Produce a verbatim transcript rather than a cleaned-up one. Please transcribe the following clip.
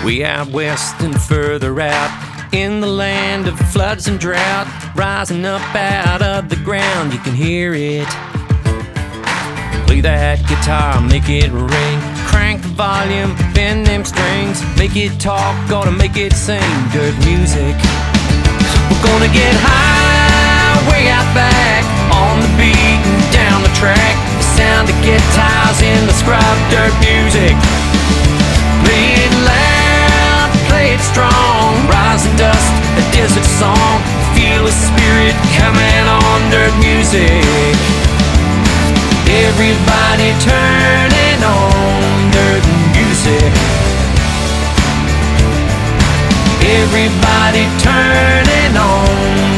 We out west and further out, in the land of floods and drought, rising up out of the ground, you can hear it. Play that guitar, make it ring, crank the volume, bend them strings, make it talk, gonna make it sing, dirt music. We're gonna get high, way out back, on the beat and down the track, the sound of guitars in the scrub, dirt music. Play it loud, play it strong, rising dust, a desert song, feel the spirit coming on, dirt music. Everybody turning on, dirt music. Everybody turning on,